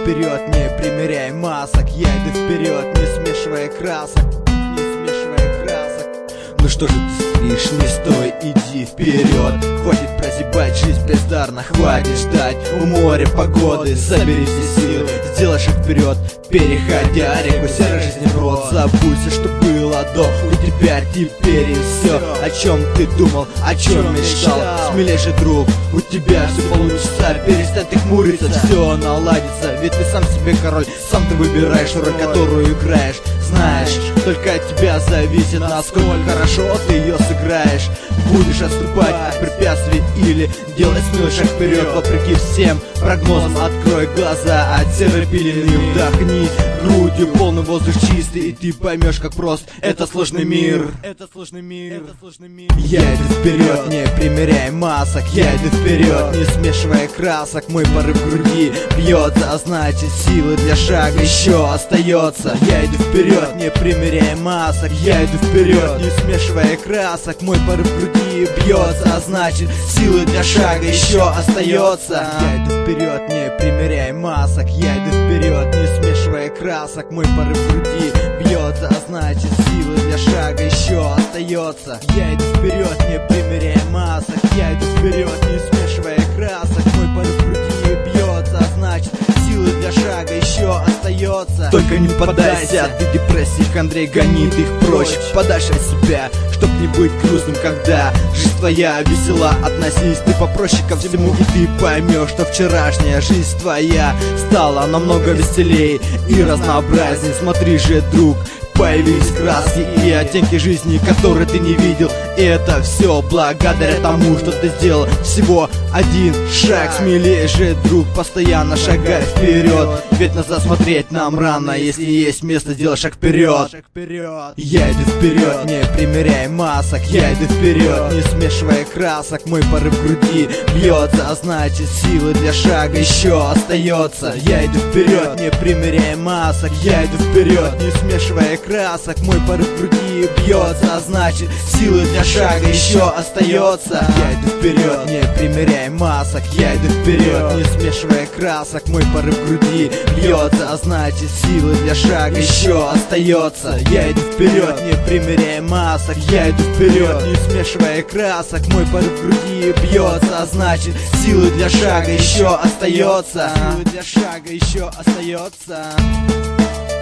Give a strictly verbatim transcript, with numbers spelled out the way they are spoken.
вперед, не примеряй масок. Я иду вперед, не смешивая красок. Не смешивая красок. Ну что же ты стоишь, не стой, иди вперед. Хватит прозябать, жизнь бездарна, хватит ждать у моря погоды. Собери все силы, сделай шаг вперед, переходя реку серой жизни в рот. Забудься, что было до, у тебя теперь и все. О чем ты думал, о чем мечтал, смелей же, друг, у тебя все получится. Перестань ты хмуриться, все наладится. Ведь ты сам себе король, сам ты выбираешь роль, которую играешь. Знаешь, только от тебя зависит, насколько хорошо ты ее сыграешь. Будешь отступать от препятствий или делать смелый шаг вперед. Вопреки всем прогнозам, открой глаза от серой пелены. Вдохни грудью полный воздух чистый, и ты поймешь, как прост это сложный мир. Это сложный мир, это сложный мир. Я иду вперед, не примеряй масок. Я иду вперед, не смешивая красок. Мой порыв в груди бьется, а значит силы для шага еще остается. Я иду вперед, не примеряй масок. Я иду вперед, не смешивая красок. Мой порыв в груди бьется, а значит силы для шага еще остается. Я иду вперед, не примеряй масок. Я иду вперед, не смешивая красок. Мой порыв в груди бьется, а значит силы для шага еще остается. Я иду вперед, не примеряя масок. Я иду вперед, не смешивая красок. Мой порыв в груди бьется, а значит силы для шага еще остается. Только не поддайся, ты депрессии, Андрей, гони ты их прочь, подальше от себя, чтоб не быть грустным, когда жизнь твоя весела. Относись ты попроще ко всему, и ты поймешь, что вчерашняя жизнь твоя стала намного веселей и разнообразней. Смотри же, друг, появились краски и оттенки жизни, которые ты не видел. И это все благодаря тому, что ты сделал всего один шаг. Смелее же, друг, постоянно шагай вперед, ведь назад смотреть нам рано. Если есть место, сделай шаг вперед. Я иду вперед, не примеряй масок. Я иду вперед, не смешивая красок. Мой порыв в груди бьется, а значит силы для шага еще остается. Я иду вперед, не примеряя масок. Я иду вперед, не смешивая красок. Мой порыв в груди бьется, а значит силы для шага еще остается. Я иду вперед, не примеряй масок. Я иду вперед, не смешивая красок. Мой порыв в груди бьется, а значит силы для шага еще остается. Я иду вперед, не примеряя масок. Я иду вперед, не смешивая красок. Мой порыв в груди бьется, а значит силы для шага еще остается. Силы для шага еще остается.